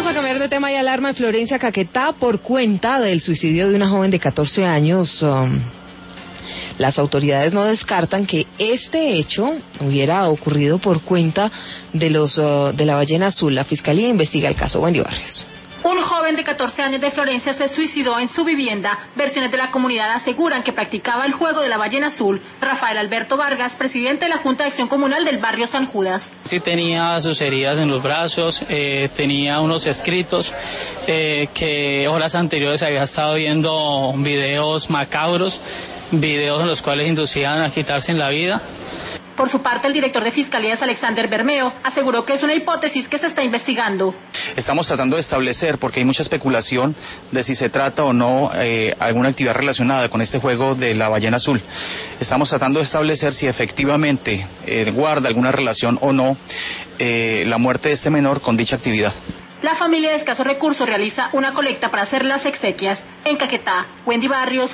a cambiar de tema y alarma en Florencia, Caquetá, por cuenta del suicidio de una joven de 14 años. Las autoridades no descartan que este hecho hubiera ocurrido por cuenta de la ballena azul. La Fiscalía investiga el caso. Wendy Barrios. Un joven de 14 años de Florencia se suicidó en su vivienda. Versiones de la comunidad aseguran que practicaba el juego de la ballena azul. Rafael Alberto Vargas, presidente de la Junta de Acción Comunal del barrio San Judas. Sí tenía sus heridas en los brazos, tenía unos escritos que horas anteriores había estado viendo videos macabros, videos en los cuales inducían a quitarse la vida. Por su parte, el director de Fiscalías, Alexander Bermeo, aseguró que es una hipótesis que se está investigando. Estamos tratando de establecer, porque hay mucha especulación de si se trata o no alguna actividad relacionada con este juego de la ballena azul. Estamos tratando de establecer si efectivamente guarda alguna relación o no la muerte de este menor con dicha actividad. La familia de escasos recursos realiza una colecta para hacer las exequias. En Caquetá, Wendy Barrios,